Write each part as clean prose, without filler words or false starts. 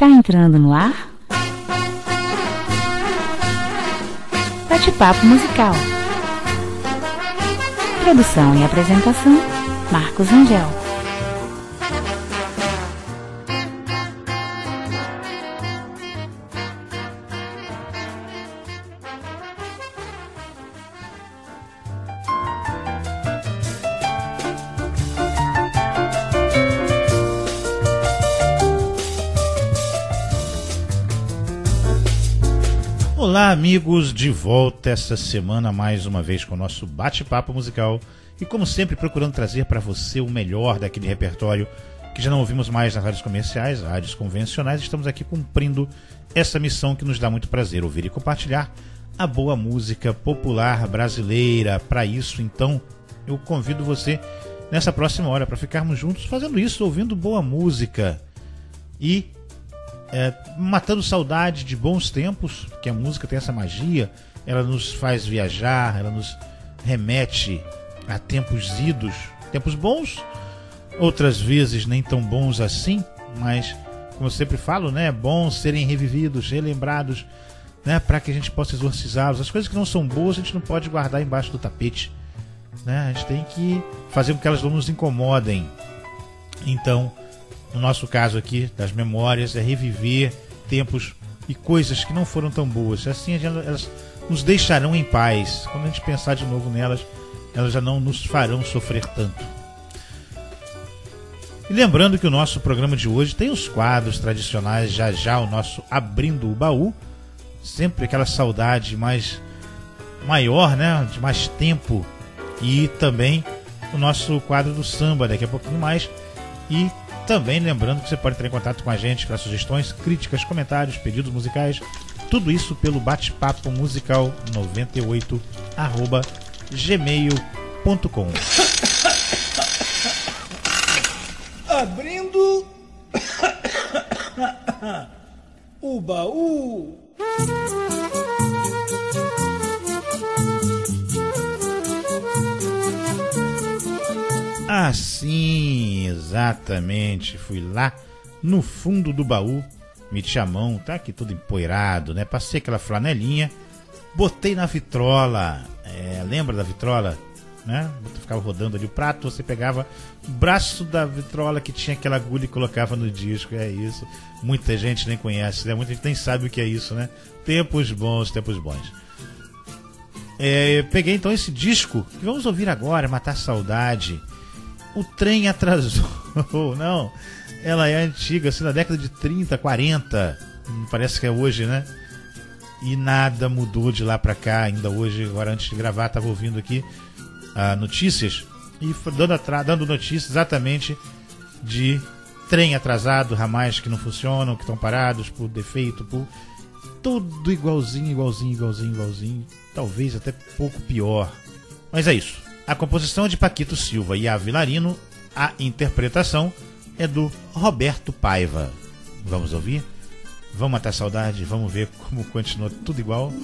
Está entrando no ar Bate-Papo Musical. Produção e apresentação, Marcos Angel. Olá, amigos, de volta essa semana mais uma vez com o nosso bate-papo musical e, como sempre, procurando trazer para você o melhor daquele repertório que já não ouvimos mais nas rádios comerciais, rádios convencionais. Estamos aqui cumprindo essa missão que nos dá muito prazer, ouvir e compartilhar a boa música popular brasileira. Para isso, então, eu convido você nessa próxima hora para ficarmos juntos fazendo isso, ouvindo boa música e matando saudade de bons tempos, porque a música tem essa magia, ela nos faz viajar, ela nos remete a tempos idos, tempos bons, outras vezes nem tão bons assim, mas, como eu sempre falo, né, é bom serem revividos, relembrados, né, para que a gente possa exorcizá-los. As coisas que não são boas a gente não pode guardar embaixo do tapete, né, a gente tem que fazer com que elas não nos incomodem. Então, no nosso caso aqui, das memórias, é reviver tempos e coisas que não foram tão boas. Assim elas nos deixarão em paz. Quando a gente pensar de novo nelas, elas já não nos farão sofrer tanto. E lembrando que o nosso programa de hoje tem os quadros tradicionais, já o nosso Abrindo o Baú. Sempre aquela saudade maior, né? De mais tempo. E também o nosso quadro do samba, daqui a pouquinho mais. E também lembrando que você pode entrar em contato com a gente para sugestões, críticas, comentários, pedidos musicais, tudo isso pelo bate-papo musical 98@gmail.com. Abrindo o baú. Assim, exatamente, fui lá no fundo do baú, meti a mão, tá aqui todo empoeirado, né? Passei aquela flanelinha, botei na vitrola, lembra da vitrola, né? Você ficava rodando ali o prato, você pegava o braço da vitrola que tinha aquela agulha e colocava no disco, é isso. Muita gente nem conhece, né? Muita gente nem sabe o que é isso, né? Tempos bons, tempos bons. Peguei então esse disco que vamos ouvir agora, Matar Saudade. O trem atrasou, não, ela é antiga, assim, da década de 30, 40, parece que é hoje, né? E nada mudou de lá pra cá, ainda hoje, agora antes de gravar, estava ouvindo aqui notícias, e dando notícias exatamente de trem atrasado, ramais que não funcionam, que estão parados por defeito, por tudo igualzinho, talvez até pouco pior, mas é isso. A composição é de Paquito Silva e a Vilarino, a interpretação é do Roberto Paiva. Vamos ouvir? Vamos matar saudade? Vamos ver como continua tudo igual?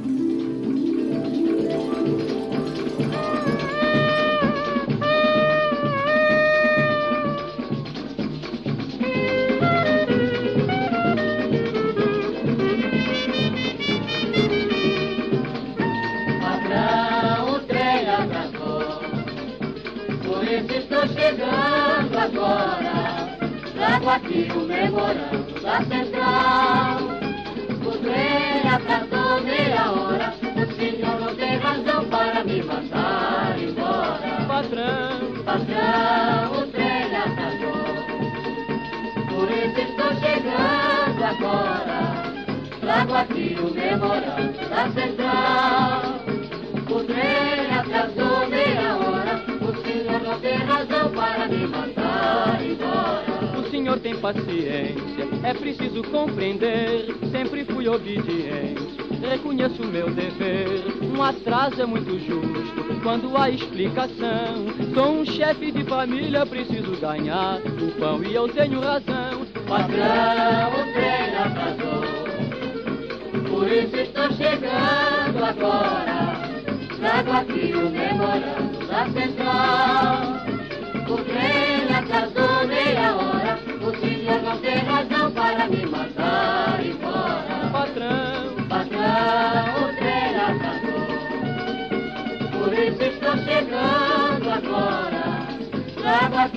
Chegando agora, trago aqui o memorando da central. O trem atrasou meia hora, o senhor não tem razão para me mandar embora. Patrão, o trem atrasou, por isso estou chegando agora. Trago aqui o memorando da central. O trem atrasou meia hora, não tem razão para me mandar embora. O senhor tem paciência, é preciso compreender. Sempre fui obediente, reconheço o meu dever. Um atraso é muito justo quando há explicação. Sou um chefe de família, preciso ganhar o pão e eu tenho razão. Patrão, o trem atrasou, por isso estou chegando agora. Trago aqui o memorando da central. O trem atrasou meia hora, o senhor não tem razão para me matar.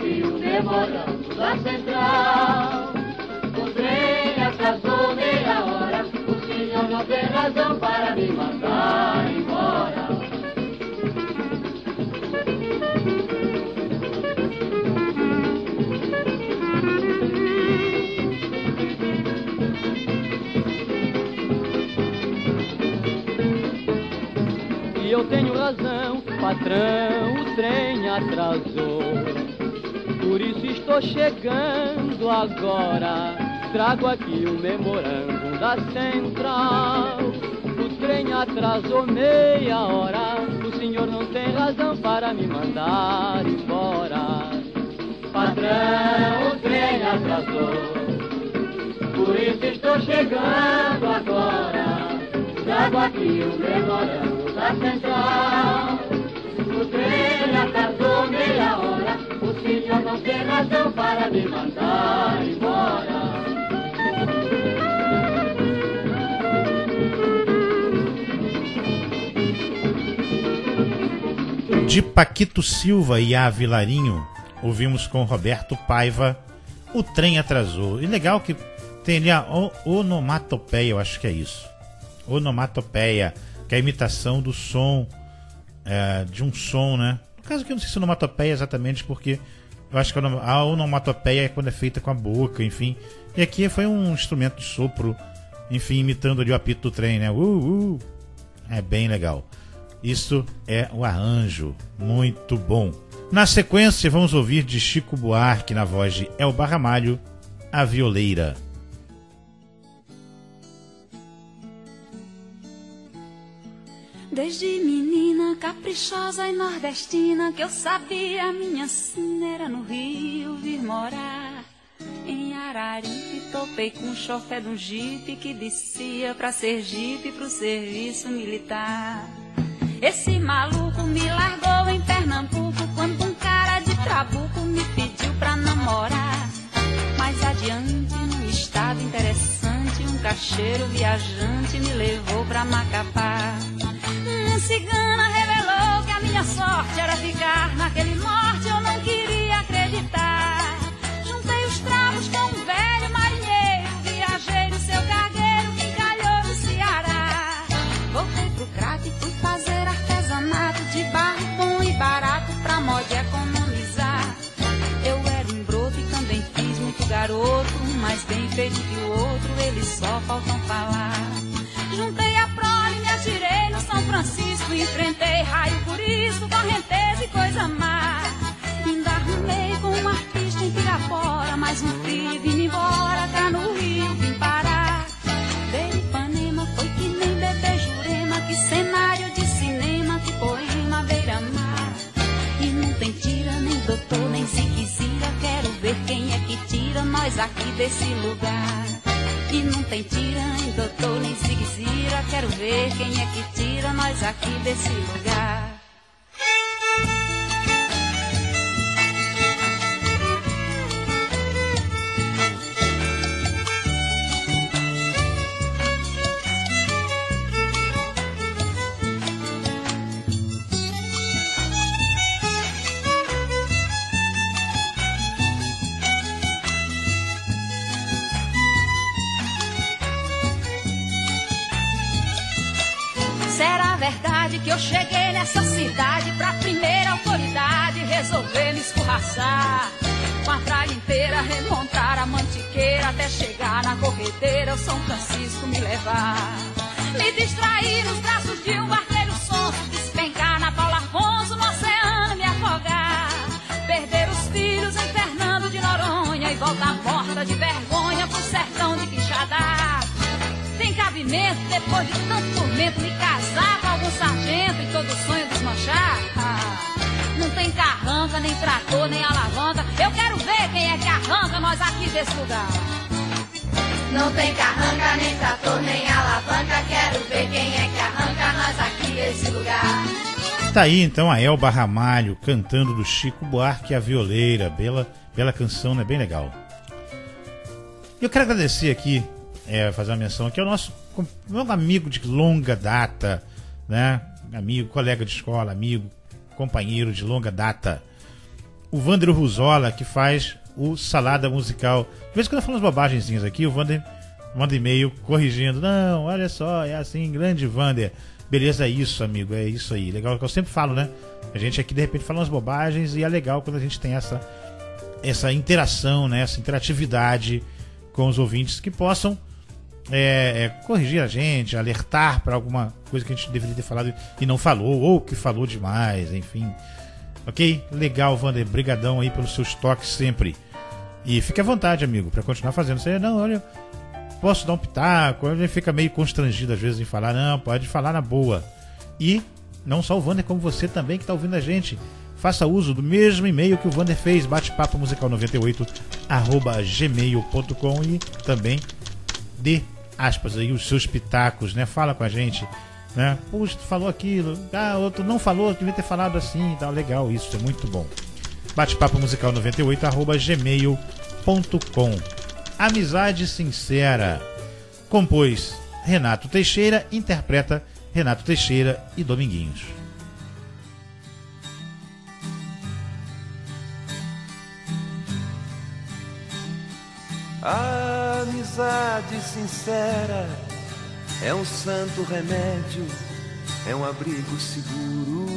aqui o memorando da central. O trem atrasou meia hora, o senhor não tem razão para me mandar embora. E eu tenho razão, patrão, o trem atrasou. Por isso estou chegando agora. Trago aqui o memorando da central. O trem atrasou meia hora. O senhor não tem razão para me mandar embora. Patrão, o trem atrasou. Por isso estou chegando agora. Trago aqui o memorando da central. O trem atrasou meia hora. O senhor não tem razão para me mandar embora. De Paquito Silva e A Vilarinho, ouvimos com Roberto Paiva, O Trem Atrasou. E legal que tem ali a onomatopeia, eu acho que é isso. Onomatopeia, que é a imitação do som, de um som, né? No caso aqui eu não sei se onomatopeia exatamente, porque eu acho que a onomatopeia é quando é feita com a boca, enfim. E aqui foi um instrumento de sopro, enfim, imitando ali o apito do trem, né? É bem legal. Isso é o arranjo, muito bom. Na sequência, vamos ouvir de Chico Buarque, na voz de Elba Ramalho, A Violeira. Desde menina caprichosa e nordestina, que eu sabia minha sina era no Rio vir morar. Em Araripe topei com o chofé de um jipe que descia pra Sergipe pro serviço militar. Esse maluco me largou em Pernambuco quando um cara de trabuco me pediu pra namorar. Mais adiante, num estado interessante, um cacheiro viajante me levou pra Macapá. Uma cigana revelou que a minha sorte era ficar naquele norte, eu não queria acreditar. Juntei os trapos com um velho marinheiro, viajei no seu cargueiro que encalhou no Ceará. Voltei pro crack e fui fazer artesanato de barro bom e barato pra moda economizar. Eu era um broto e também fiz muito garoto, mais bem feito que o outro, eles só faltam falar. Juntei a prole, me atirei no São Francisco, enfrentei raio por isso, correnteza e coisa má. Ainda arrumei com um artista em Pirapora, mais um frio vim embora, cá no Rio vim parar. Desde Ipanema foi que nem Bebê Jurema, que cenário de cinema, que poema beira-mar. E não tem tira, nem doutor, nem ziquezira, quero ver quem é que tira nós aqui desse lugar. E não tem tira, nem doutor, nem ziquezira, quero ver quem é que tira nós aqui desse lugar. Será verdade que eu cheguei nessa cidade pra primeira autoridade resolver me escorraçar? Com a tralha inteira remontar a Mantiqueira até chegar na corredeira o São Francisco me levar. Me distrair nos braços de um barqueiro sonso, despencar na Paulo Afonso, no oceano me afogar. Perder os filhos em Fernando de Noronha e voltar morta de vergonha pro sertão de Quixadá. Tem cabimento, depois de tanto tormento, me casar com algum sargento e todo sonho desmanchar? Não tem carranca, nem trator, nem alavanca, eu quero ver quem é que arranca nós aqui desse lugar. Não tem carranca, nem trator, nem alavanca, quero ver quem é que arranca nós aqui desse lugar. Tá aí então a Elba Ramalho cantando do Chico Buarque, A Violeira. Bela canção, né? Bem legal. Eu quero agradecer aqui, fazer uma menção aqui ao nosso amigo de longa data, né? Amigo, colega de escola, amigo, companheiro de longa data, o Wander Ruzola, que faz o Salada Musical. De vez em quando eu falo umas bobagenzinhas aqui, o Wander manda e-mail corrigindo. Não, olha só, é assim, grande Wander. Beleza, é isso, amigo, é isso aí. Legal, que eu sempre falo, né? A gente aqui, de repente, fala umas bobagens e é legal quando a gente tem essa interação, né? Essa interatividade com os ouvintes que possam corrigir a gente, alertar para alguma coisa que a gente deveria ter falado e não falou, ou que falou demais, enfim. Ok? Legal, Wander. Brigadão aí pelos seus toques sempre. E fique à vontade, amigo, para continuar fazendo. Você, não, olha, posso dar um pitaco? Ele fica meio constrangido às vezes em falar, não, pode falar na boa. E não só o Wander, como você também que está ouvindo a gente. Faça uso do mesmo e-mail que o Wander fez, batepapomusical98@gmail.com, e também dê aspas aí os seus pitacos, né? Fala com a gente, né? Puxa, tu falou aquilo, outro não falou, devia ter falado assim, tá legal, isso é muito bom. batepapomusical98@gmail.com. Amizade Sincera. Compôs Renato Teixeira, interpreta Renato Teixeira e Dominguinhos. A amizade sincera é um santo remédio, é um abrigo seguro.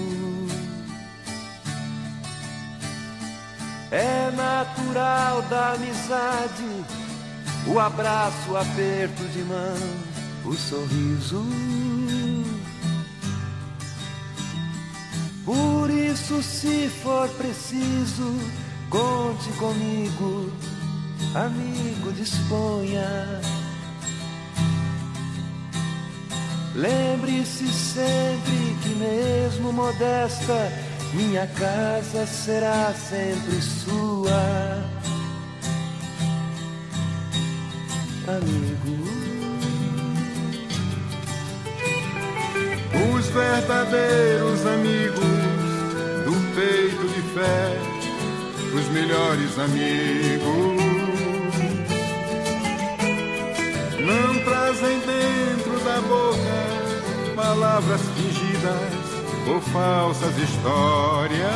É natural da amizade o abraço, o aperto de mão, o sorriso. Por isso, se for preciso, conte comigo, amigo, disponha. Lembre-se sempre que mesmo modesta, minha casa será sempre sua, amigo. Os verdadeiros amigos do peito de fé, os melhores amigos, não trazem dentro da boca palavras fingidas ou falsas histórias.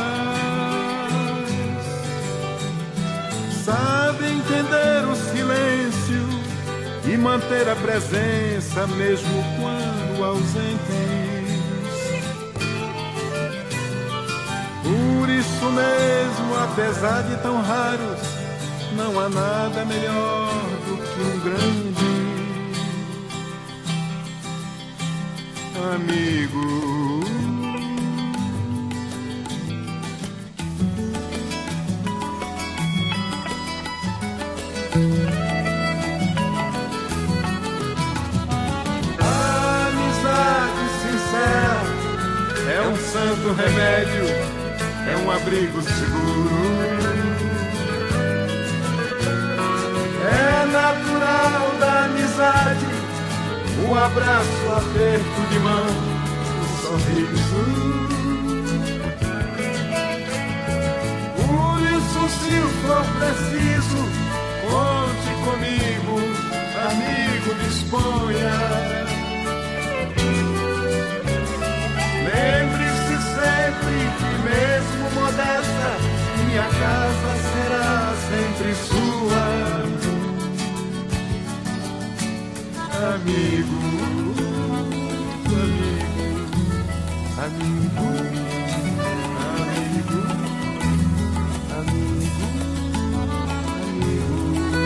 Sabe entender o silêncio e manter a presença mesmo quando ausentes. Por isso mesmo, apesar de tão raros, não há nada melhor do que um grande amigo. A amizade sincera é um santo remédio, é um abrigo seguro. É natural da amizade o abraço, o aperto de mão, o sorriso. Por isso, se for preciso, conte comigo, amigo, disponha. Lembre-se sempre que mesmo modesta, minha casa será sempre sua, amigo, amigo, amigo, amigo, amigo, amigo,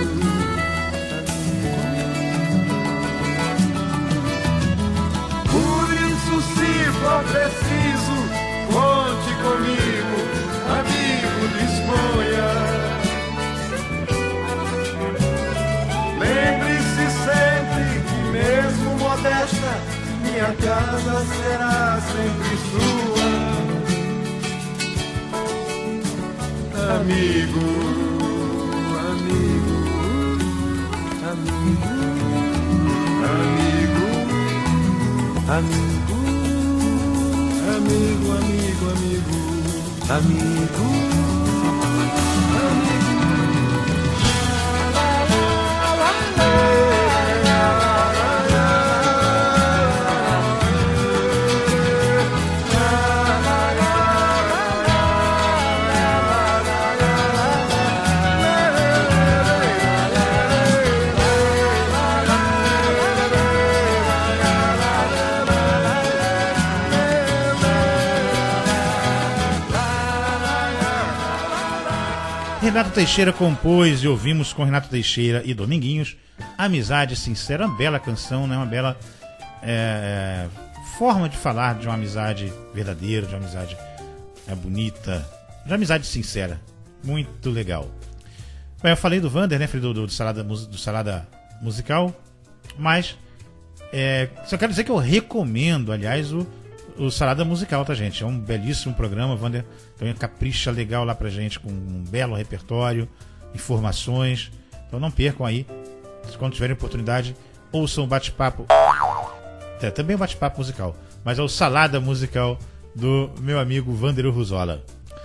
amigo. Por isso, se for preciso, conte comigo, amigo, disponha. Lembre-se sempre que mesmo modesta, minha casa será sempre sua, amigo, amigo, amigo, amigo, amigo, amigo, amigo, amigo, amigo, amigo. Renato Teixeira compôs e ouvimos com Renato Teixeira e Dominguinhos Amizade Sincera, uma bela canção, né? Uma bela forma de falar de uma amizade verdadeira, de uma amizade bonita, de uma amizade sincera. Muito legal. Bem, eu falei do Vander, né? Falei do Salada Musical, mas só quero dizer que eu recomendo, aliás, o Salada Musical, tá, gente? É um belíssimo programa. Vander também capricha legal lá pra gente, com um belo repertório, informações. Então não percam aí. Quando tiverem oportunidade, ouçam o bate-papo. Também o bate-papo musical, mas é o Salada Musical do meu amigo Vander Ruzola.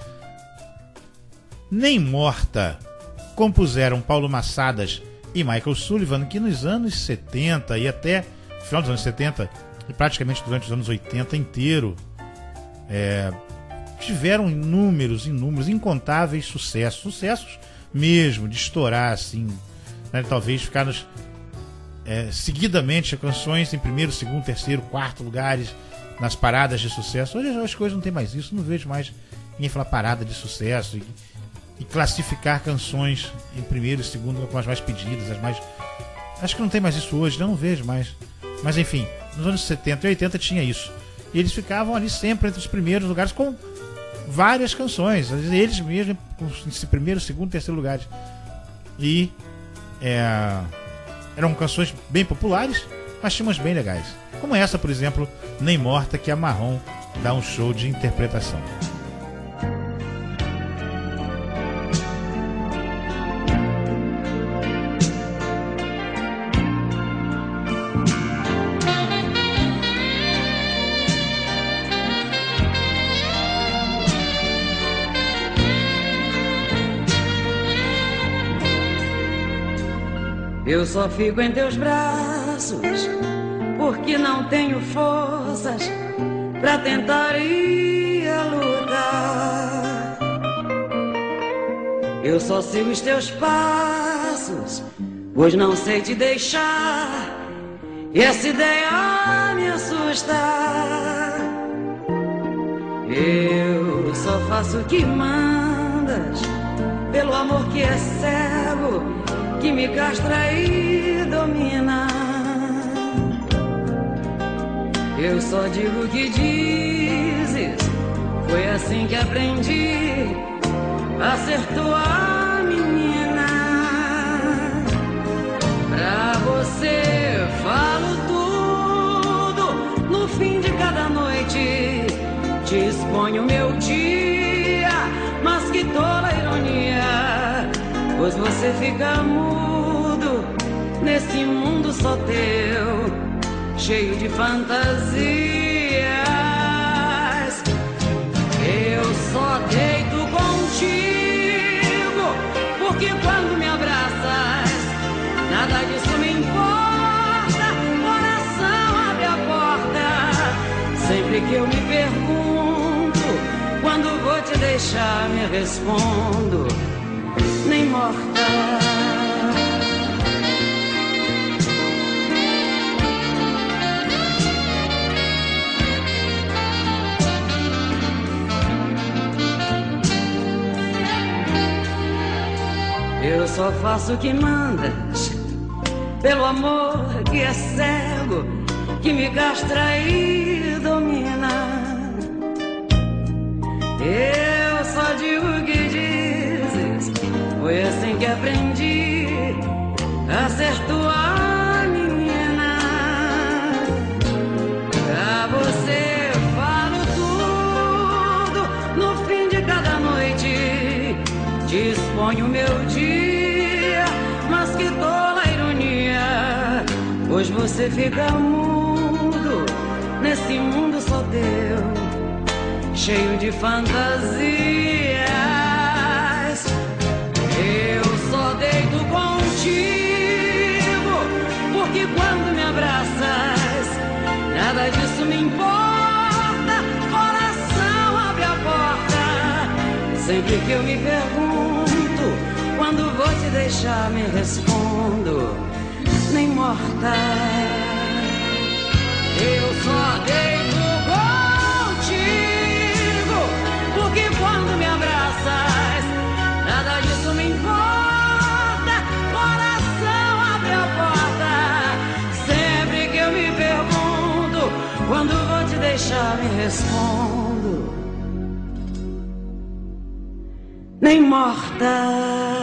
Nem Morta compuseram Paulo Massadas e Michael Sullivan, que nos anos 70 e até final dos anos 70 e praticamente durante os anos 80 inteiro tiveram inúmeros, incontáveis sucessos mesmo, de estourar assim, né, talvez ficar seguidamente canções em primeiro, segundo, terceiro, quarto lugares nas paradas de sucesso. Hoje as coisas não tem mais isso, não vejo mais ninguém falar parada de sucesso e classificar canções em primeiro e segundo com as mais pedidas, as mais... Acho que não tem mais isso hoje, não vejo mais. Mas enfim, nos anos 70 e 80 tinha isso. E eles ficavam ali sempre entre os primeiros lugares com várias canções. Eles mesmos com esse primeiro, segundo, terceiro lugares. E eram canções bem populares, mas tinham umas bem legais. Como essa, por exemplo, Nem Morta, que a Marrom dá um show de interpretação. Eu só fico em teus braços porque não tenho forças pra tentar ir a lugar. Eu só sigo os teus passos, pois não sei te deixar, e essa ideia me assusta. Eu só faço o que mandas, pelo amor que é cego, que me castra e domina. Eu só digo o que dizes, foi assim que aprendi a ser tua menina. Pra você falo tudo, no fim de cada noite te exponho meu dia, mas que tola ironia, pois você fica mudo nesse mundo só teu, cheio de fantasias. Eu só deito contigo, porque quando me abraças, nada disso me importa. Coração, abre a porta. Sempre que eu me pergunto, quando vou te deixar, me respondo: nem morta. Eu só faço o que mandas, pelo amor que é cego, que me castra e domina. Eu só digo o que dizes, foi assim que aprendi a ser tua menina. Pra você falo tudo, no fim de cada noite te exponho meu dia, mas que tola ironia, pois você fica mudo nesse mundo só teu, cheio de fantasias. Eu só deito contigo, porque quando me abraças, nada disso me importa. Coração, abre a porta. Sempre que eu me pergunto, quando vou te deixar, me respondo: nem morta. Eu só deito contigo, porque quando me abraças, nada disso me deixar me respondo, nem morta.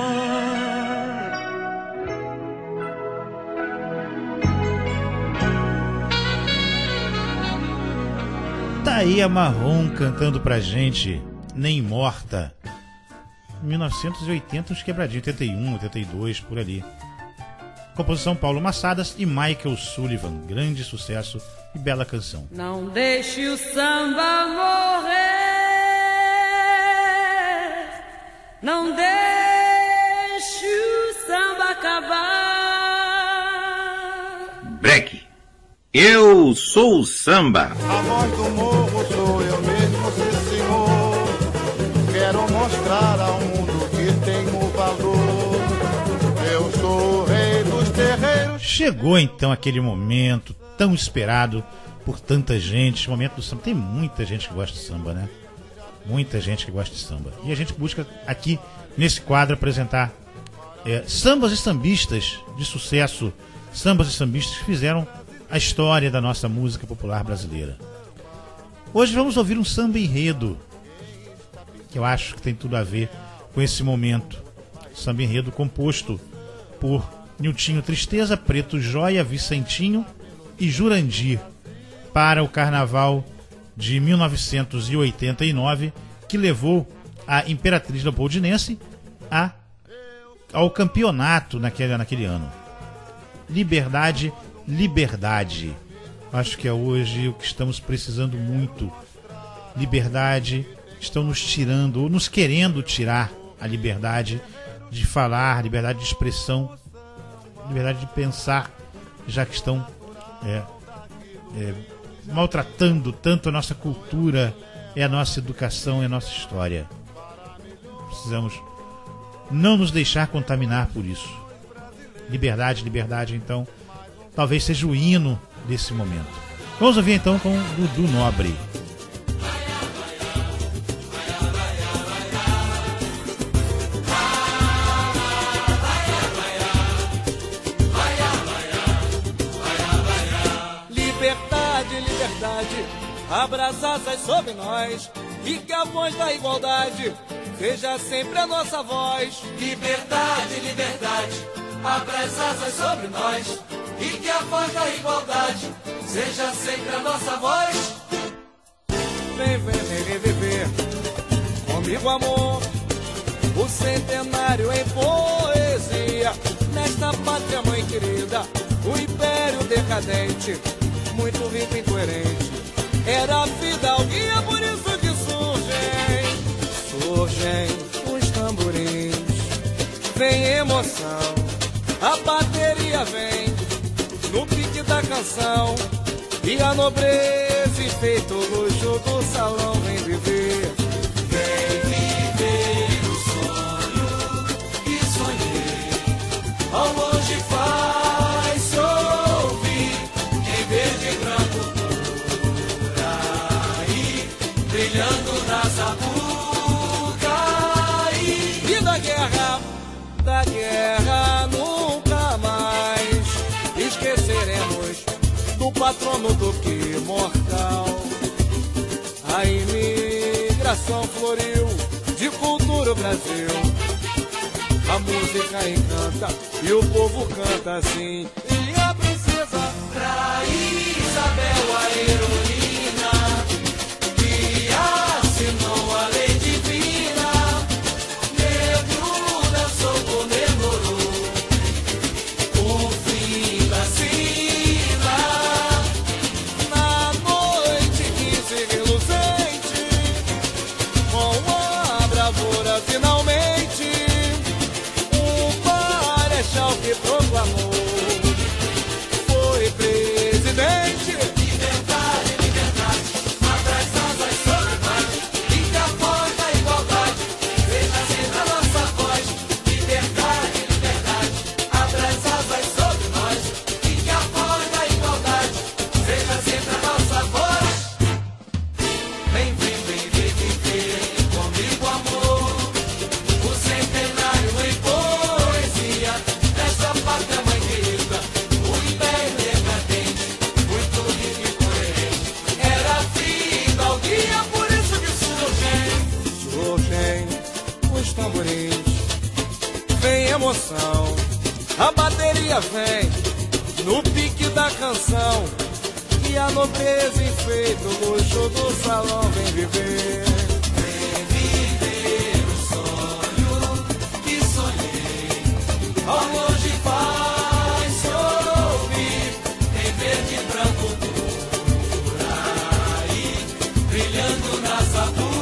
Tá aí a Marrom cantando pra gente, Nem Morta. 1980, uns quebradinhos, 81, 82, por ali. Composição Paulo Massadas e Michael Sullivan. Grande sucesso e bela canção. Não deixe o samba morrer, não deixe o samba acabar. Break. Eu sou o samba. A voz do morro sou eu mesmo, sim senhor. Quero mostrar ao mundo que tenho valor. Eu sou o rei dos terreiros. Chegou então aquele momento tão esperado por tanta gente. O momento do samba. Tem muita gente que gosta de samba, né? Muita gente que gosta de samba. E a gente busca aqui nesse quadro apresentar sambas e sambistas de sucesso. Sambas e sambistas que fizeram a história da nossa música popular brasileira. Hoje vamos ouvir um samba enredo, que eu acho que tem tudo a ver com esse momento. Samba enredo composto por Niltinho Tristeza, Preto Joia, Vicentinho e Jurandir, para o Carnaval de 1989, que levou a Imperatriz Leopoldinense ao campeonato naquele ano. Liberdade, liberdade. Acho que é hoje o que estamos precisando muito. Liberdade. Estão nos tirando, ou nos querendo tirar a liberdade de falar, liberdade de expressão, liberdade de pensar, já que estão maltratando tanto a nossa cultura, a nossa educação, a nossa história. Precisamos não nos deixar contaminar por isso. Liberdade, liberdade, então, talvez seja o hino desse momento. Vamos ouvir então com Dudu Nobre. Liberdade, liberdade, abra as asas sobre nós, e que a voz da igualdade seja sempre a nossa voz. Liberdade, liberdade, abra as asas sobre nós, e que a voz da igualdade seja sempre a nossa voz. Vem, vem, vem reviver comigo, amor, o centenário em poesia. Nesta pátria, mãe querida, o império decadente, muito rico e incoerente, era a vida ao guia, por isso que surgem os tamborins. Vem emoção, a bateria vem no pique da canção, e a nobreza, feito luxo do salão, vem viver. Vem viver o sonho que sonhei, ao longe faz-se ouvir, em verde e branco por aí, brilhando na Sapucaí. E da guerra nunca mais esqueceremos do patrono do que mortal. A imigração floriu de cultura o Brasil, a música encanta e o povo canta assim. E a princesa pra Isabel, a heroína que assinou a lei divina, negro dançou, comemorou o fim da sina. Na noite quente e reluzente, com a bravura finalmente, o marechal que proclamou emoção. A bateria vem no pique da canção e a nobreza enfeita o luxo do salão. Vem viver. Vem viver o sonho que sonhei. Ao longe faz-se ouvir em verde e branco por aí, brilhando na sapucaí.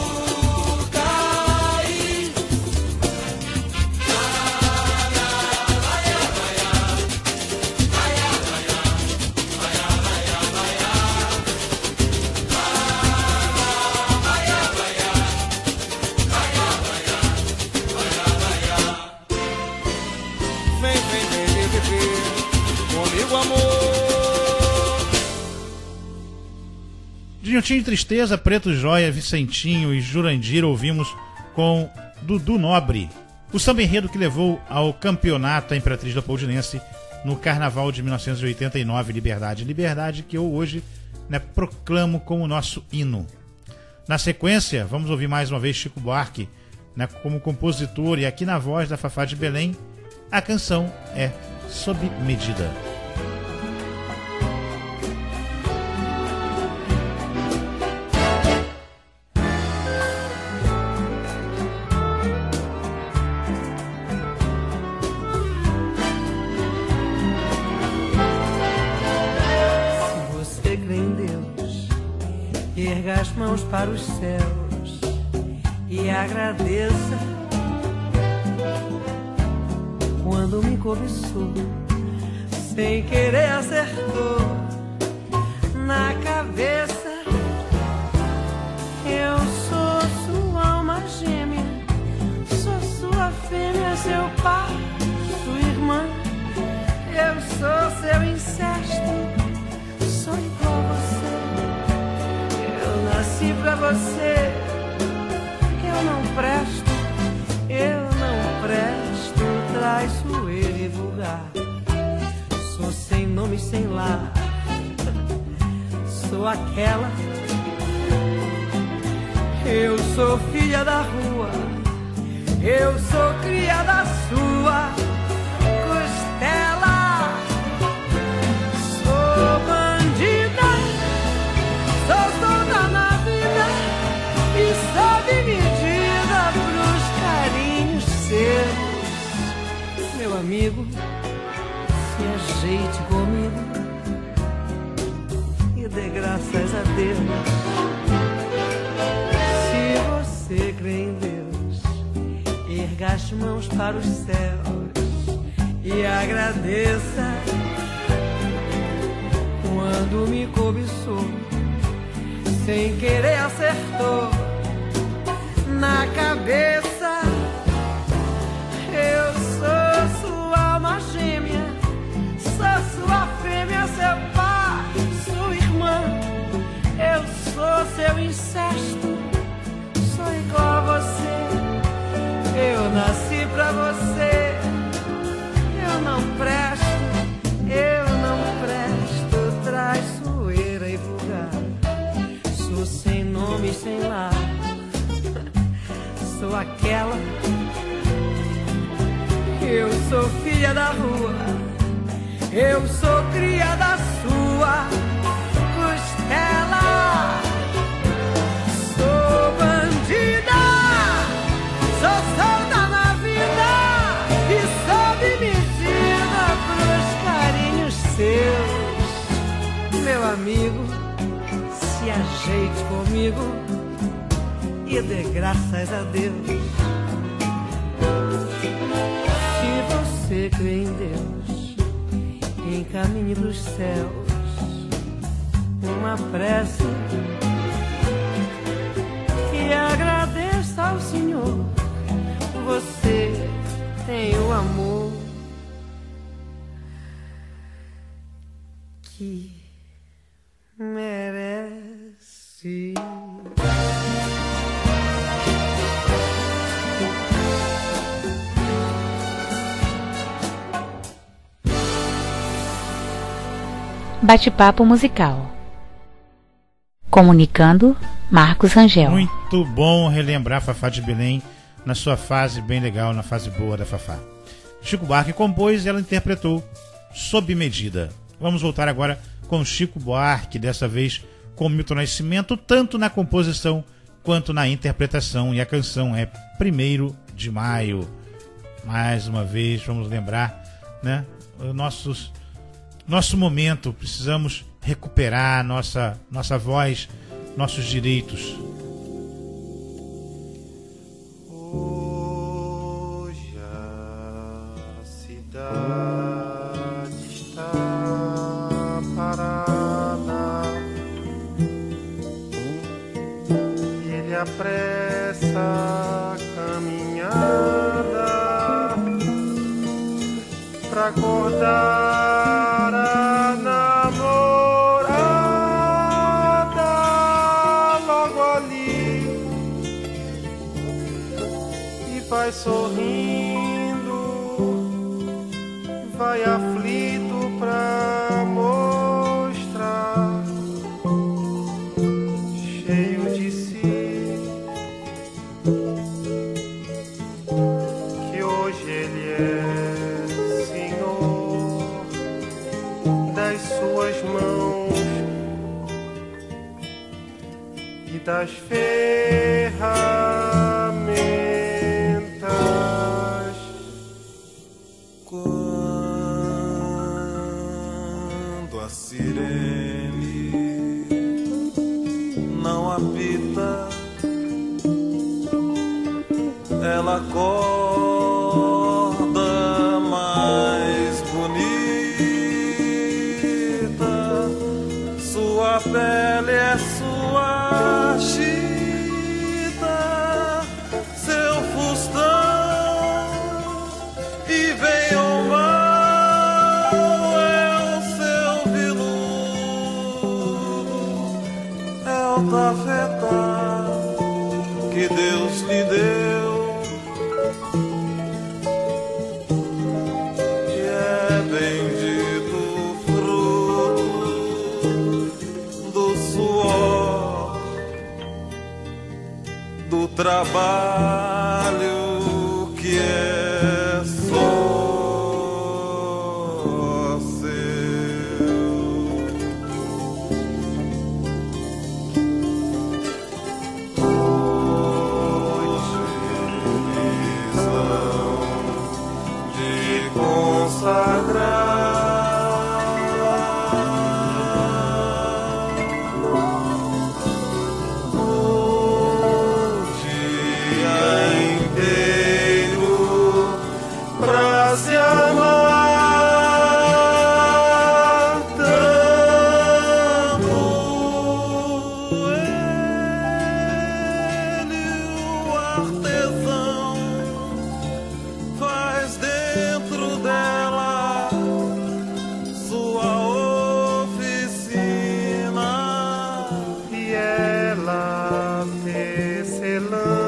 Dinhotinho Tristeza, Preto Joia, Vicentinho e Jurandir ouvimos com Dudu Nobre. O samba enredo que levou ao campeonato a Imperatriz Leopoldinense no Carnaval de 1989, Liberdade. Liberdade que eu hoje, né, proclamo como nosso hino. Na sequência, vamos ouvir mais uma vez Chico Buarque, né, como compositor, e aqui na voz da Fafá de Belém, a canção é Sob Medida. Erga as mãos para os céus e agradeça quando me cobiçou, sem querer acertou na cabeça. Eu sou sua alma gêmea, sou sua fêmea, seu pai, sua irmã. Eu sou seu incesto, sou igual a você. Nasci pra você, eu não presto, traiçoeiro e vulgar. Sou sem nome, sem lar, sou aquela. Eu sou filha da rua, eu sou cria da sua costela. Sou bandida, sou solta na vida e sob medida pros carinhos seus. Meu amigo, se ajeite comigo e dê graças a Deus. Se você crê em Deus, erga as mãos para os céus e agradeça quando me cobiçou, sem querer acertou na cabeça. Eu sou sua alma gêmea, sou sua fêmea, seu pai, sua irmã. Eu sou seu incesto, sou igual a você. Eu nasci pra você, eu não presto, traiçoeira e vulgar. Sou sem nome, sem lar, sou aquela. Eu sou filha da rua, eu sou cria da sua costela. Sou bandida, sou solta na vida e sob medida pros carinhos seus. Meu amigo, se ajeite comigo e dê graças a Deus. Se você crê em Deus, encaminhe pros céus uma prece e agradeça ao Senhor. Você tem o amor que merece. Bate-papo musical. Comunicando, Marcos Rangel. Muito bom relembrar Fafá de Belém na sua fase bem legal, na fase boa da Fafá. Chico Buarque compôs e ela interpretou sob medida. Vamos voltar agora com Chico Buarque, dessa vez com Milton Nascimento, tanto na composição quanto na interpretação. E a canção é 1º de Maio. Mais uma vez, vamos lembrar, né, nosso momento. Precisamos recuperar nossa voz, nossos direitos. Hoje a cidade está parada e ele apressa a caminhada pra acordar a namorada logo ali e vai sorrindo, vai aflito pra mostrar, cheio de si, que hoje ele é senhor das suas mãos e das ferramentas. Quando a sirene não apita, ela acorda mais bonita, sua pele é sua chita, seu fustão e vem o mal, é o seu veludo, é o tafetá que Deus lhe deu, que é bendito fruto do suor, do trabalho que é só se amar tanto, ele, o artesão, faz dentro dela sua oficina e ela tecelã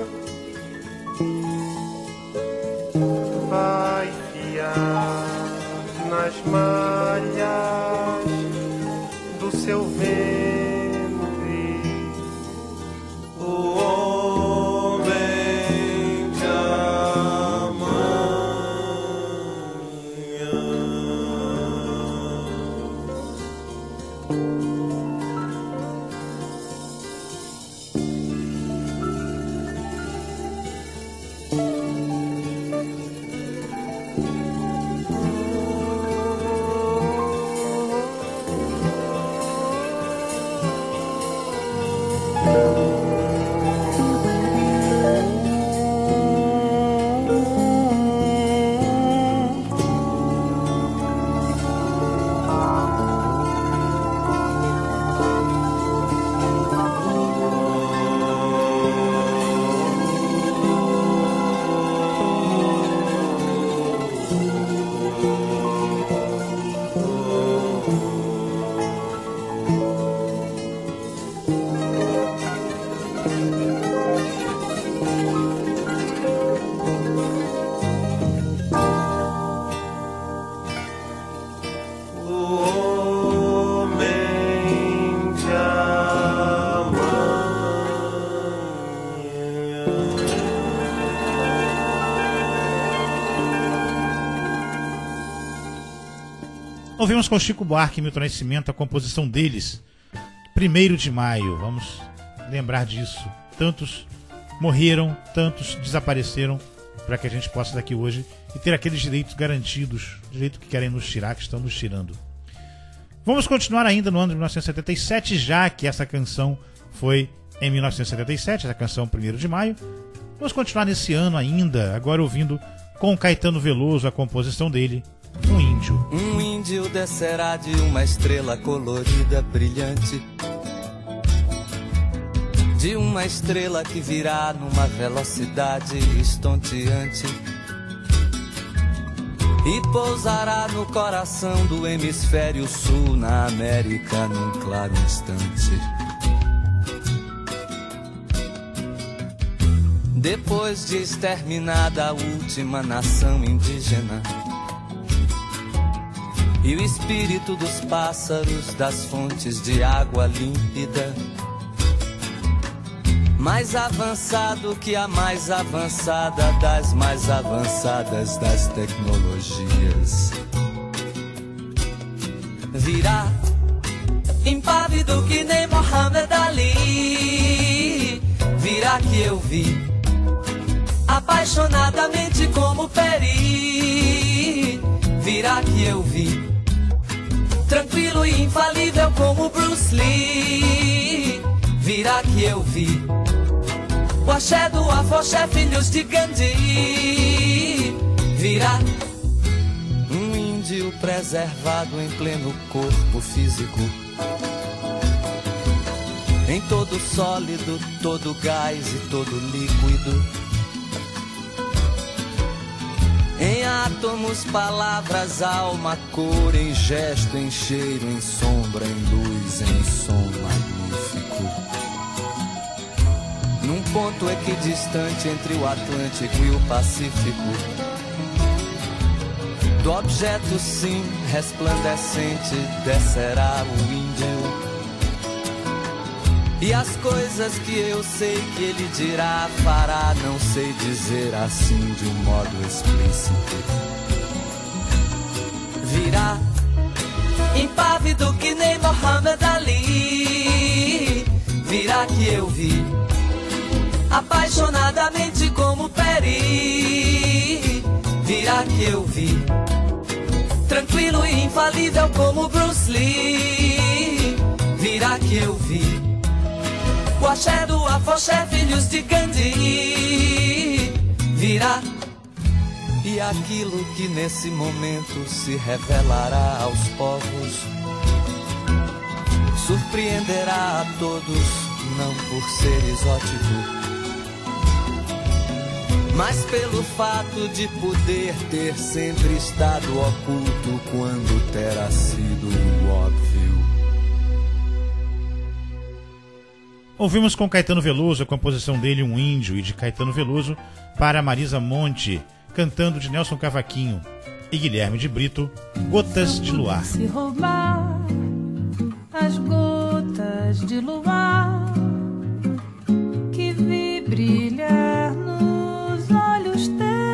vai fiar nas malhas do seu ventre o homem de Ouvimos com Chico Buarque e Milton Nascimento a composição deles, 1º de maio. Vamos lembrar disso. Tantos morreram, tantos desapareceram, para que a gente possa daqui hoje e ter aqueles direitos garantidos, direito que querem nos tirar, que estão nos tirando. Vamos continuar ainda no ano de 1977, já que essa canção foi em 1977, essa canção 1º de maio. Vamos continuar nesse ano ainda, agora ouvindo com Caetano Veloso a composição dele, Um Índio. Um índio descerá de uma estrela colorida, brilhante, de uma estrela que virá numa velocidade estonteante e pousará no coração do hemisfério sul, na América, num claro instante. Depois de exterminada a última nação indígena e o espírito dos pássaros das fontes de água límpida, mais avançado que a mais avançada das mais avançadas das tecnologias, virá impávido que nem Mohamed Ali, virá que eu vi apaixonadamente como Peri, virá que eu vi tranquilo e infalível como Bruce Lee, virá que eu vi o axé do afoxé, filhos de Gandhi, virá um índio preservado em pleno corpo físico, em todo sólido, todo gás e todo líquido, em átomos, palavras, alma, cor, em gesto, em cheiro, em sombra, em luz, em som magnífico, num ponto equidistante entre o Atlântico e o Pacífico, do objeto sim resplandecente descerá o índio, e as coisas que eu sei que ele dirá, fará, não sei dizer assim de um modo explícito, virá impávido que nem Mohamed Ali, virá que eu vi apaixonadamente como Peri, virá que eu vi tranquilo e infalível como Bruce Lee, virá que eu vi o axé do afoxé, filhos de Gandhi, virá, e aquilo que nesse momento se revelará aos povos surpreenderá a todos, não por ser exótico, mas pelo fato de poder ter sempre estado oculto quando terá sido o óbvio. Ouvimos com Caetano Veloso a composição dele, Um Índio, e de Caetano Veloso para Marisa Monte, cantando de Nelson Cavaquinho e Guilherme de Brito, Gotas de Luar. Se roubar as gotas de luar que vi brilhar nos olhos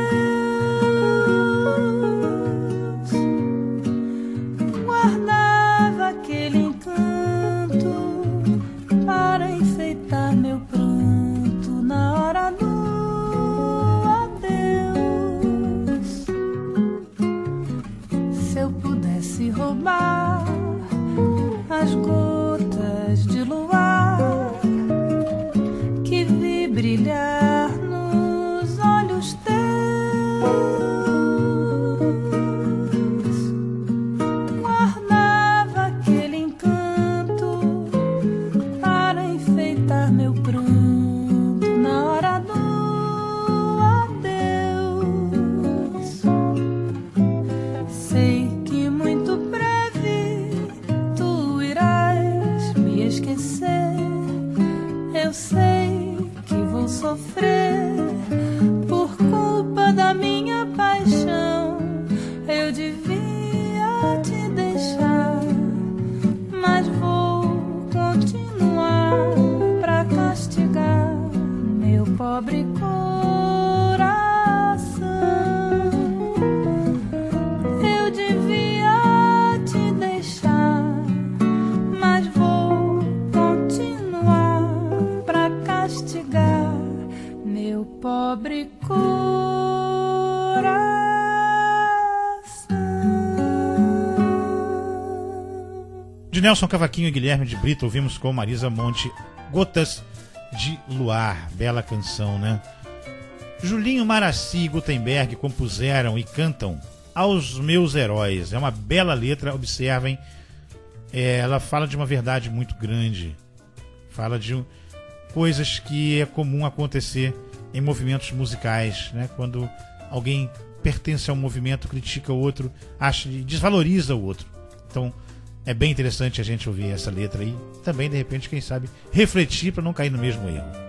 teus, guardava aquele encanto para enfeitar meu pranto na hora do adeus. Se eu pudesse roubar as gotas de luar que vi brilhar De Nelson Cavaquinho e Guilherme de Brito, ouvimos com Marisa Monte, Gotas de Luar. Bela canção, né? Julinho Maraci e Gutenberg compuseram e cantam Aos Meus Heróis. É uma bela letra, observem. Ela fala de uma verdade muito grande. Fala de coisas que é comum acontecer em movimentos musicais, né? Quando alguém pertence a um movimento, critica o outro, acha e desvaloriza o outro. Então é bem interessante a gente ouvir essa letra aí. Também, de repente, quem sabe, refletir para não cair no mesmo erro.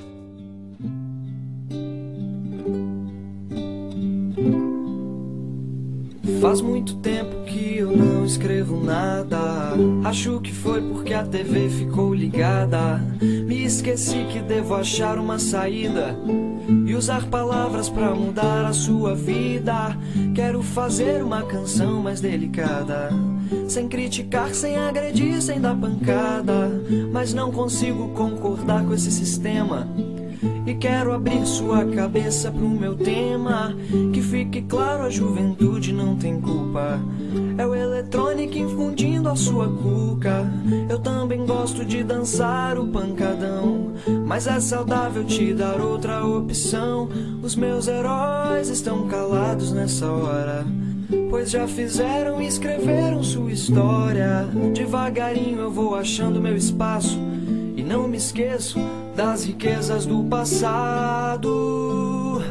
Faz muito tempo que eu não escrevo nada. Acho que foi porque a TV ficou ligada. Me esqueci que devo achar uma saída e usar palavras pra mudar a sua vida. Quero fazer uma canção mais delicada, sem criticar, sem agredir, sem dar pancada. Mas não consigo concordar com esse sistema e quero abrir sua cabeça pro meu tema. Que fique claro, a juventude não tem culpa. É o eletrônico infundindo a sua cuca. Eu também gosto de dançar o pancadão, mas é saudável te dar outra opção. Os meus heróis estão calados nessa hora, pois já fizeram e escreveram sua história. Devagarinho eu vou achando meu espaço e não me esqueço das riquezas do passado.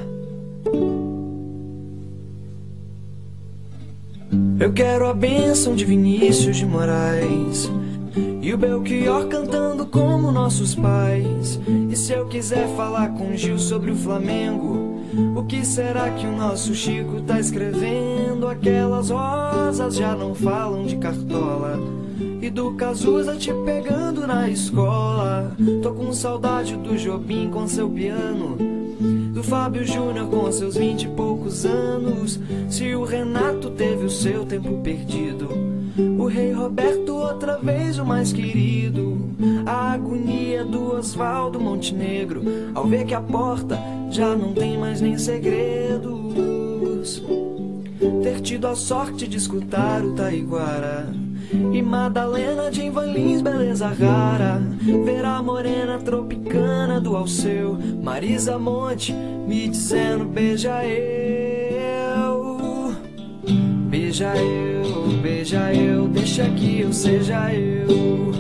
Eu quero a bênção de Vinícius de Moraes e o Belchior cantando como nossos pais. E se eu quiser falar com Gil sobre o Flamengo, o que será que o nosso Chico tá escrevendo? Aquelas rosas já não falam de cartola e do Cazuza te pegando na escola. Tô com saudade do Jobim com seu piano, do Fábio Júnior com seus 20 e poucos anos. Se o Renato teve o seu tempo perdido, o Rei Roberto outra vez o mais querido. A agonia do Oswaldo Montenegro ao ver que a porta já não tem mais nem segredos. Ter tido a sorte de escutar o Taiguara e Madalena de Ivan Lins, beleza rara. Ver a morena tropicana do Alceu, Marisa Monte me dizendo beija eu. Beija eu, deixa que eu seja eu.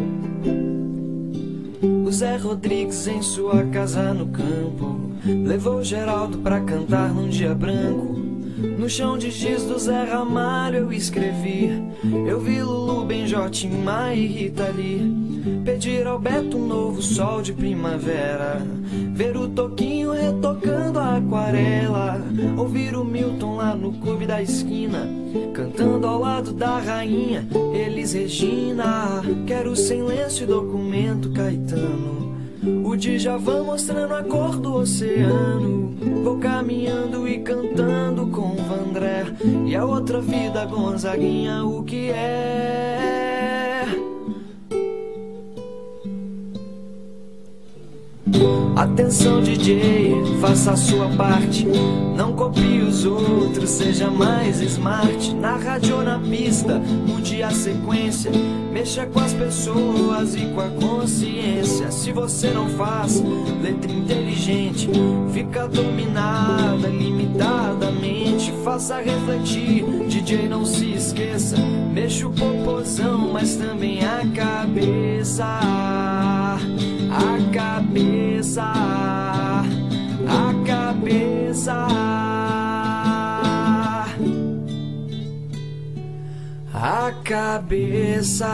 O Zé Rodrigues em sua casa no campo levou Geraldo pra cantar num dia branco. No chão de giz do Zé Ramalho eu escrevi. Eu vi Lulu, Benjote, Maia e Rita Lee pedir ao Beto um novo sol de primavera. Ver o Toquinho retocando a aquarela. Ouvir o Milton lá no clube da esquina cantando ao lado da rainha Elis Regina. Quero sem lenço e documento Caetano, o Djavan mostrando a cor do oceano. Vou caminhando e cantando com o Vandré e a outra vida Gonzaguinha, o que é? Atenção DJ, faça a sua parte, não copie os outros, seja mais smart. Na rádio ou na pista, mude a sequência, mexa com as pessoas e com a consciência. Se você não faz letra inteligente, fica dominada limitadamente. Faça refletir, DJ não se esqueça, mexa o popozão, mas também a cabeça. A cabeça, a cabeça, a cabeça.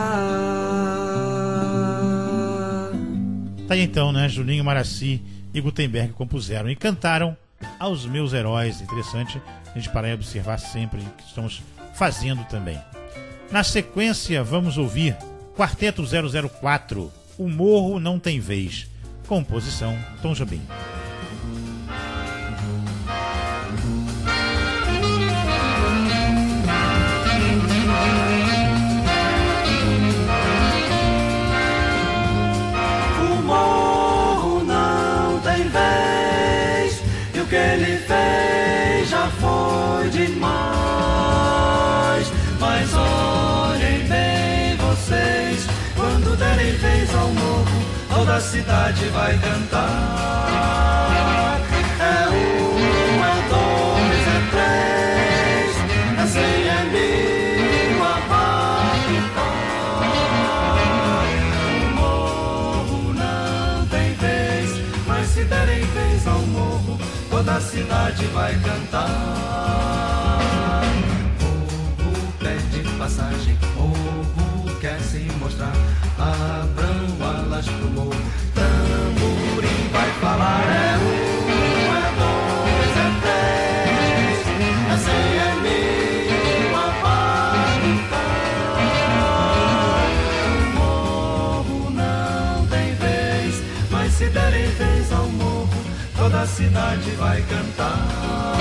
Tá aí então, né? Julinho Maraci e Gutenberg compuseram e cantaram Aos Meus Heróis. Interessante a gente parar e observar sempre o que estamos fazendo também. Na sequência, vamos ouvir Quarteto 004. O Morro Não Tem Vez. Composição Tom Jobim. O morro não tem vez, e o que ele fez já foi demais. Mas olhem bem vocês, toda a cidade vai cantar. É um, é dois, é três, é 100, é 1000, a batucar. O morro não tem vez, mas se derem vez ao morro, toda a cidade vai cantar. Morro pede passagem, morro quer se mostrar, abram alas pro morro, tamborim vai falar. É um, é dois, é três, é 100, é 1000, a batucar. O morro não tem vez, mas se derem vez ao morro, toda a cidade vai cantar,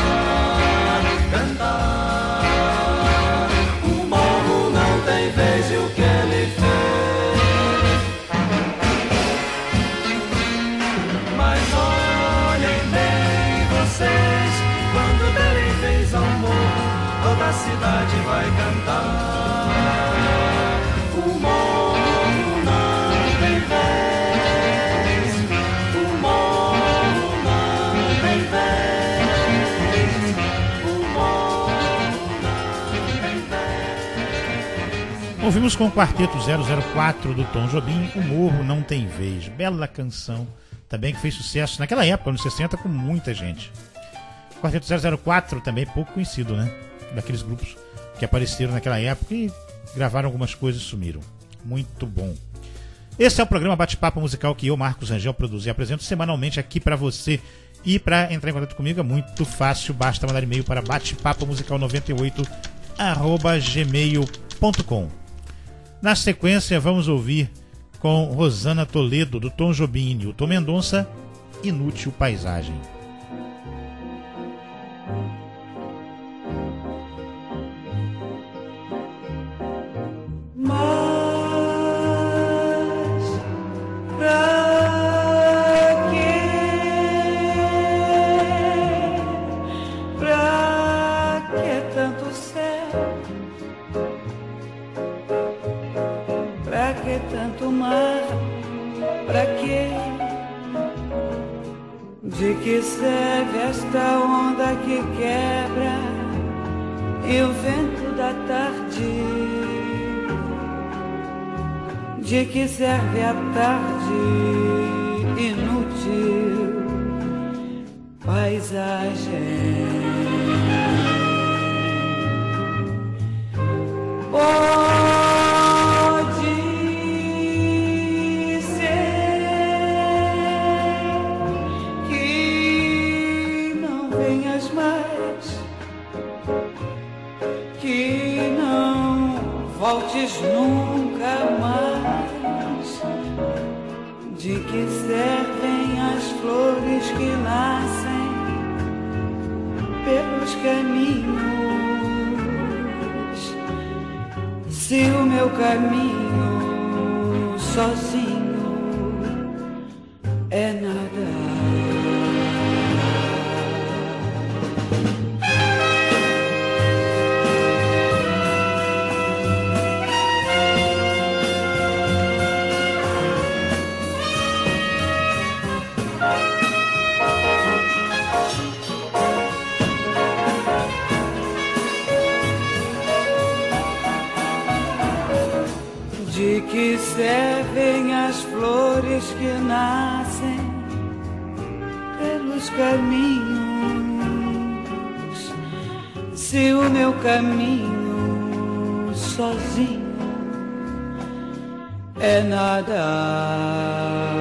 cantar. O morro não tem vez e o que ele fez. Mas olhem bem vocês, quando derem vez ao morro, toda a cidade vai cantar. O morro não tem vez, o morro não tem vez, o morro não tem vez. Ouvimos com o Quarteto 004 do Tom Jobim, O Morro Não Tem Vez. Bela canção, também que fez sucesso naquela época, anos 60, com muita gente. O Quarteto 004 também pouco conhecido, né? Daqueles grupos que apareceram naquela época e gravaram algumas coisas e sumiram. Muito bom. Esse é o programa Bate-Papo Musical que eu, Marcos Rangel, produzo e apresento semanalmente aqui para você. E para entrar em contato comigo é muito fácil, basta mandar e-mail para batepapomusical98@gmail.com. Na sequência, vamos ouvir com Rosana Toledo, do Tom Jobim e Nilton Mendonça, Inútil Paisagem. Mas pra que tanto céu? Pra que tanto mar? Pra que? De que serve esta onda que quebra e o vento da tarde? De que serve a tarde inútil paisagem? Pode ser que não venhas mais, que não voltes nunca mais. De que servem as flores que nascem pelos caminhos, se o meu caminho sozinho é nada? De que servem as flores que nascem pelos caminhos, se o meu caminho sozinho é nada?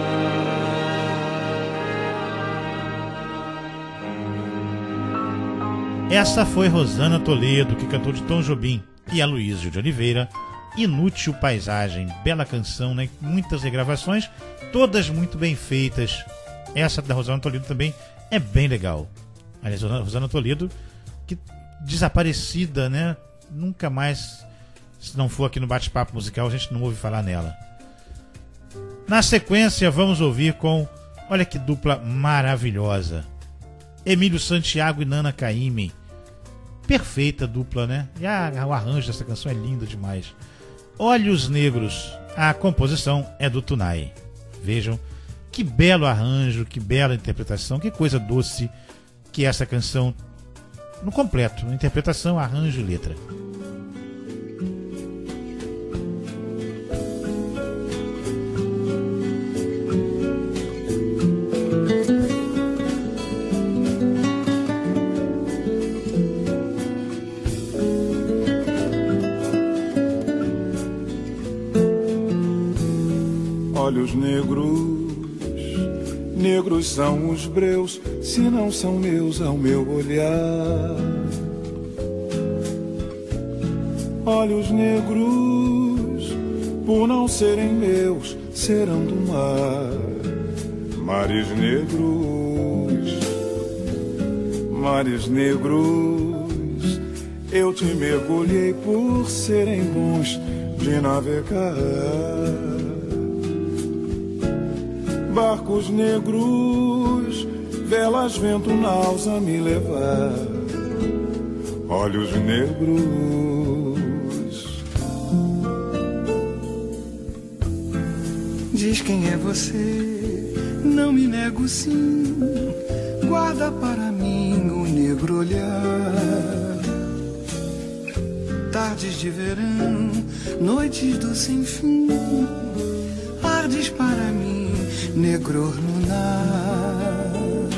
Essa foi Rosana Toledo, que cantou de Tom Jobim e Aloysio de Oliveira, Inútil Paisagem. Bela canção, né? Muitas regravações, todas muito bem feitas. Essa da Rosana Toledo também é bem legal. Aliás, Rosana Toledo, que desaparecida, né? Nunca mais, se não for aqui no Bate-Papo Musical, a gente não ouve falar nela. Na sequência, vamos ouvir com, olha que dupla maravilhosa, Emílio Santiago e Nana Caymmi. Perfeita dupla, né? E o arranjo dessa canção é lindo demais. Olhos Negros, a composição é do Tunai. Vejam que belo arranjo, que bela interpretação, que coisa doce que é essa canção no completo, interpretação, arranjo e letra. Olhos negros, negros são os breus, se não são meus ao meu olhar. Olhos negros, por não serem meus, serão do mar. Mares negros, mares negros, eu te mergulhei por serem bons de navegar. Barcos negros, velas, vento, naus a me levar. Olhos negros. Diz quem é você, não me nego sim. Guarda para mim o negro olhar. Tardes de verão, noites do sem fim. Ardes para mim, negro lunar.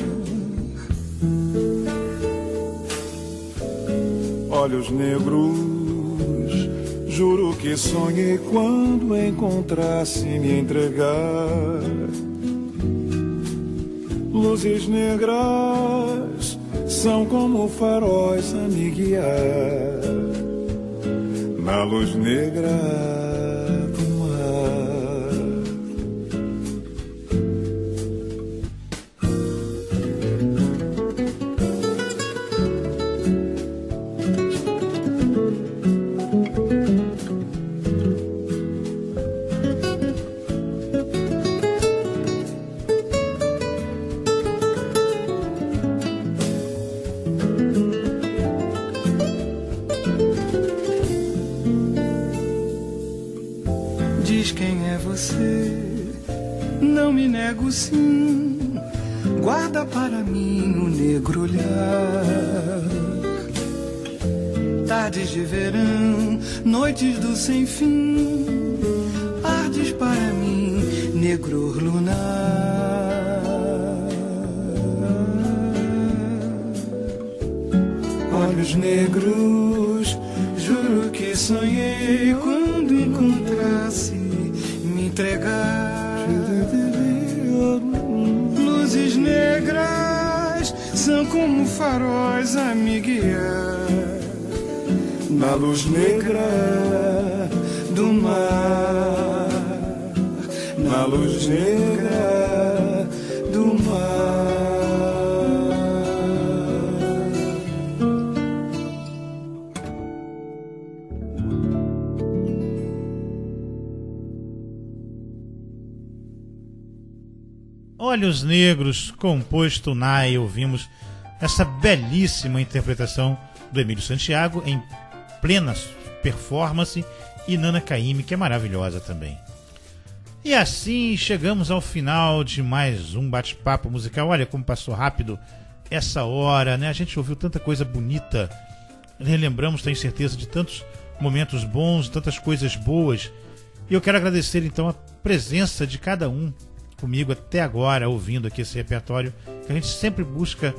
Olhos negros, juro que sonhei quando encontrasse me entregar. Luzes negras são como faróis a me guiar. Na luz negra sim, guarda para mim o negro olhar. Tardes de verão, noites do sem fim, ardes para mim, negro lunar. Olhos negros, juro que sonhei quando encontrasse me entregar. Luzes negras são como faróis a me guiar. Na luz negra do mar, na luz negra do mar. Olhos Negros, composto Nai, ouvimos essa belíssima interpretação do Emílio Santiago em plena performance e Nana Caymmi, que é maravilhosa também. E assim chegamos ao final de mais um bate-papo musical. Olha como passou rápido essa hora, né? A gente ouviu tanta coisa bonita, relembramos, tenho certeza, de tantos momentos bons, tantas coisas boas. E eu quero agradecer então a presença de cada um comigo até agora, ouvindo aqui esse repertório, que a gente sempre busca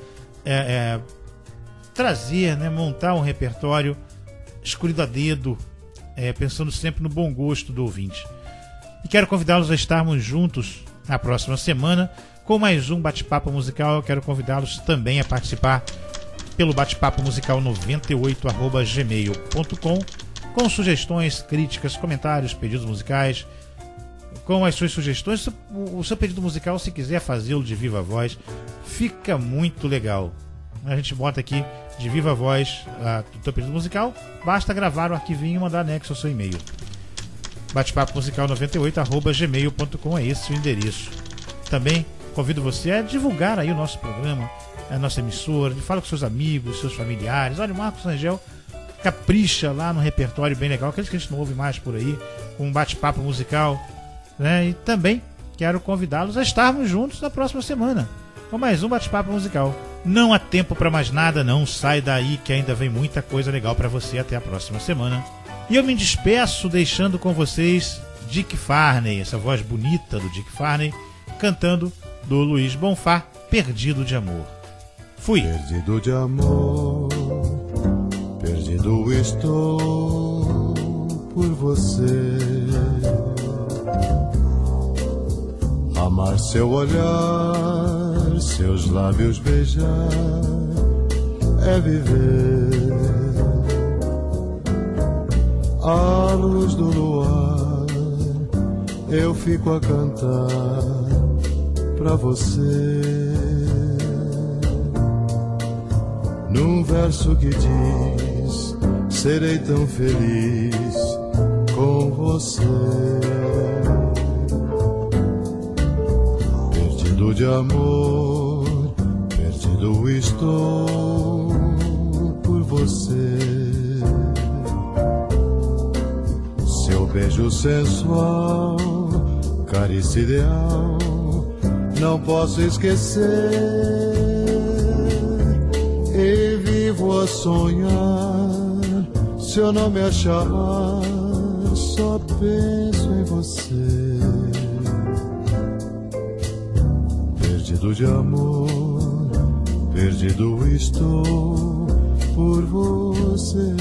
trazer, né, montar um repertório escolhido a dedo, pensando sempre no bom gosto do ouvinte. E quero convidá-los a estarmos juntos na próxima semana com mais um bate-papo musical. Eu quero convidá-los também a participar pelo bate-papo musical 98@gmail.com com sugestões, críticas, comentários, pedidos musicais, com as suas sugestões. O seu pedido musical, se quiser fazê-lo de viva voz, fica muito legal. A gente bota aqui de viva voz o seu pedido musical, basta gravar o arquivinho e mandar anexo ao seu e-mail. Bate-papo musical 98@gmail.com, é esse o endereço. Também convido você a divulgar aí o nosso programa, a nossa emissora, fala com seus amigos, seus familiares. Olha, o Marcos Rangel capricha lá no repertório bem legal, aqueles que a gente não ouve mais por aí, com um bate-papo musical, né? E também quero convidá-los a estarmos juntos na próxima semana com mais um bate-papo musical. Não há tempo para mais nada, não sai daí que ainda vem muita coisa legal para você até a próxima semana. E eu me despeço deixando com vocês Dick Farney, essa voz bonita do Dick Farney, cantando do Luiz Bonfá, Perdido de Amor. Fui. Perdido de amor, perdido estou por você. Amar seu olhar, seus lábios beijar, é viver. À luz do luar, eu fico a cantar pra você. Num verso que diz: serei tão feliz com você. Perdido de amor, perdido estou por você. Seu beijo sensual, carícia ideal, não posso esquecer. E vivo a sonhar, se eu não me chamar, só penso em você. Perdido de amor, perdido estou por você.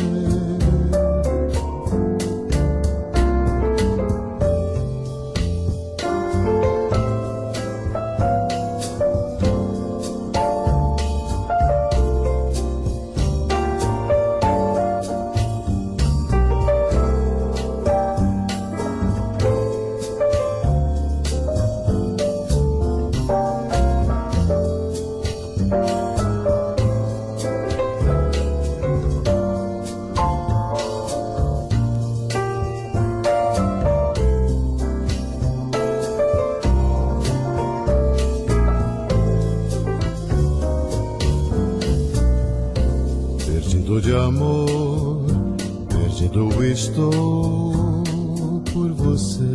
De amor, perdido estou por você.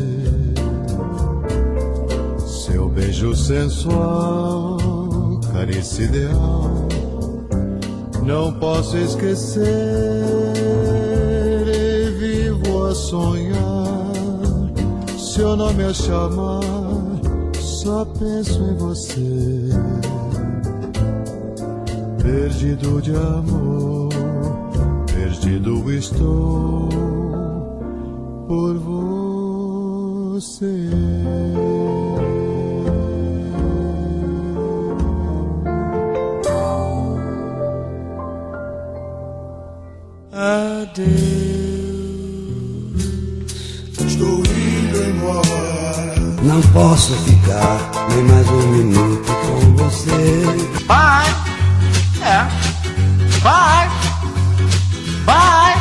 Seu beijo sensual, carícia ideal, não posso esquecer. E vivo a sonhar, se eu não me chamar, só penso em você. Perdido de amor, perdido estou por você. Adeus, estou indo embora. Não posso ficar nem mais um minuto com você. Bye. Bye. Bye.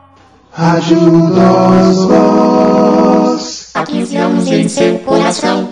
Ajuda-os, há 15 anos em seu coração.